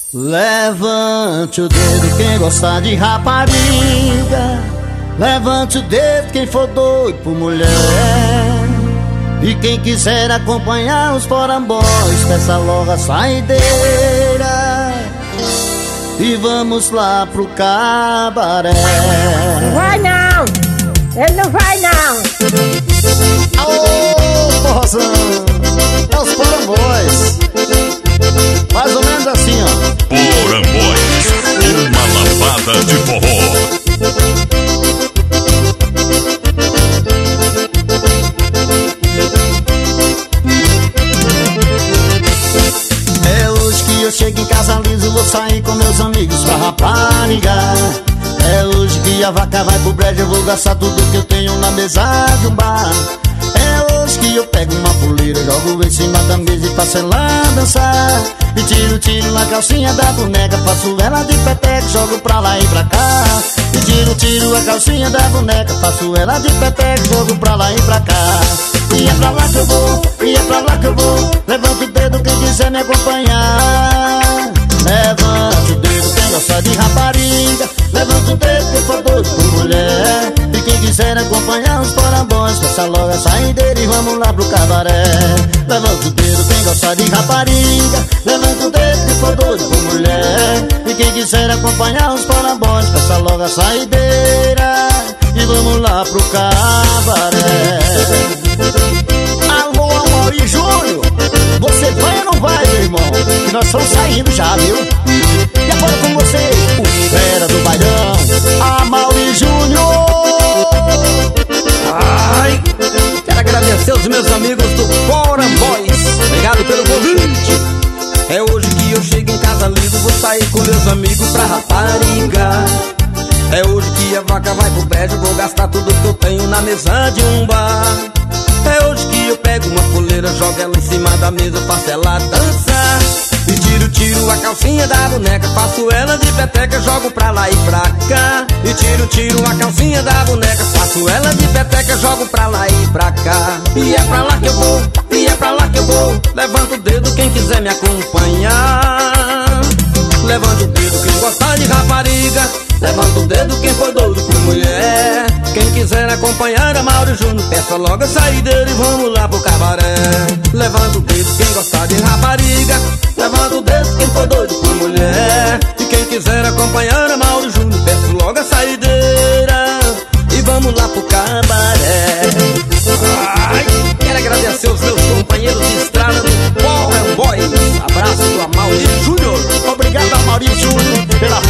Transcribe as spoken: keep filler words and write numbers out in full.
Levante o dedo quem gostar de rapariga, levante o dedo quem for doido por mulher. E quem quiser acompanhar os porambóis, peça logo a saideira e vamos lá pro cabaré. Não vai não, ele não vai não. Alô, porrazão, é os porambóis. Mais ou menos assim, ó. Porambóis, uma lavada de forró. É hoje que eu chego em casa liso, vou sair com meus amigos pra raparigar. É hoje que a vaca vai pro brejo, eu vou gastar tudo que eu tenho na mesa de um bar. É hoje que eu pego uma fuleira, jogo em cima da mesa e faço ela dançar. E tiro, tiro na calcinha da boneca, faço ela de peteca, jogo pra lá e pra cá. E tiro, tiro a calcinha da boneca, faço ela de peteca, jogo pra lá e pra cá. E é pra lá que eu vou, e é pra lá que eu vou. Levanta o dedo quem quiser me acompanhar. Levante o dedo quem gosta de rapariga, levanta o dedo quem for doido por mulher. E quem quiser acompanhar os porambões, peça logo a saideira e vamos lá pro cabaré. Levanta o dedo quem gosta de rapariga, levanta o dedo quem for doido por mulher. E quem quiser acompanhar os porambões, peça logo a saideira e vamos lá pro cabaré. Alô, Amaury Júnior, você vai ou não vai, meu irmão? Que nós estamos saindo já, viu? E agora com vocês, o fera do bailão, Amaury Júnior. Ai, quero agradecer os meus amigos do Porambóis. Obrigado pelo convite. É hoje que eu chego em casa lido, vou sair com meus amigos pra rapariga. É hoje que a vaca vai pro prédio, vou gastar tudo que eu tenho na mesa de um bar. É hoje que eu pego uma fuleira, jogo ela em cima da mesa, faço ela dançar. E tiro, tiro a calcinha da boneca, faço ela de peteca, jogo pra lá e pra cá. E tiro, tiro a calcinha da boneca, faço ela de peteca, jogo pra lá e pra cá. E é pra lá que eu vou, e é pra lá que eu vou. Levanta o dedo quem quiser me acompanhar. Levanta o dedo quem gostar de rapariga, levanta o dedo quem for doido por mulher. Quem quiser acompanhar Amaury Júnior, peça logo a saideira e vamos lá pro cabaré. Levanta o dedo quem gostar de rapariga, levanta o dedo quem for doido por mulher. E quem quiser acompanhar Amaury Júnior, peça logo a saideira e vamos lá pro cabaré. Ai, quero agradecer os meus companheiros de estrada do Porambóis. Abraço do Amaury Júnior. Obrigado, Amaury Júnior, pela